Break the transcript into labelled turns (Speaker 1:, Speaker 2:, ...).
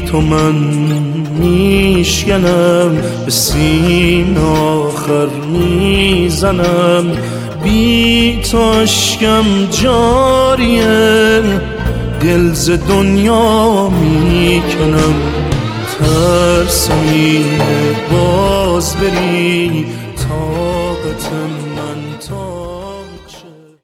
Speaker 1: تو من میشکنم، به سین آخر میزنم، بی تو اشکم جاریه، دل ز دنیا میکنم. ترسم اینه باز بری، طاقتم